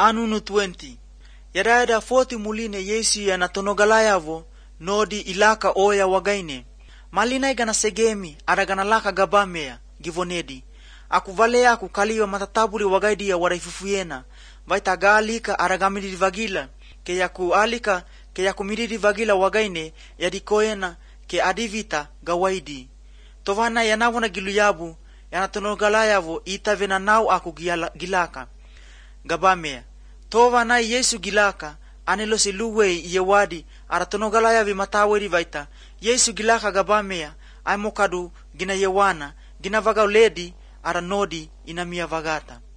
anunu 20. Yadaida 40 muline Yesu yanatonogalayavo nodi ilaka oya wagaine. Malinay gana segemi aragana laka gabamea givonedi. Akuvalea kukaliwa matataburi wagaidi ya waraifufuyena. Vaita galika aragamiri vagila ke yaku alika ke yakumiri vagila wagaine yadikoena ke adivita gawaidi. Tovana yanavona giluyabu yanatonogalayavo itavena nau aku gilaka gabamea. Tovana Yesu gilaka anelo siluwe yewadi aratonogalayavi mataweri vaita. Yesu gilaka gabamea ay mokadu gina yewana gina vagauledi aranodi inamia vagata.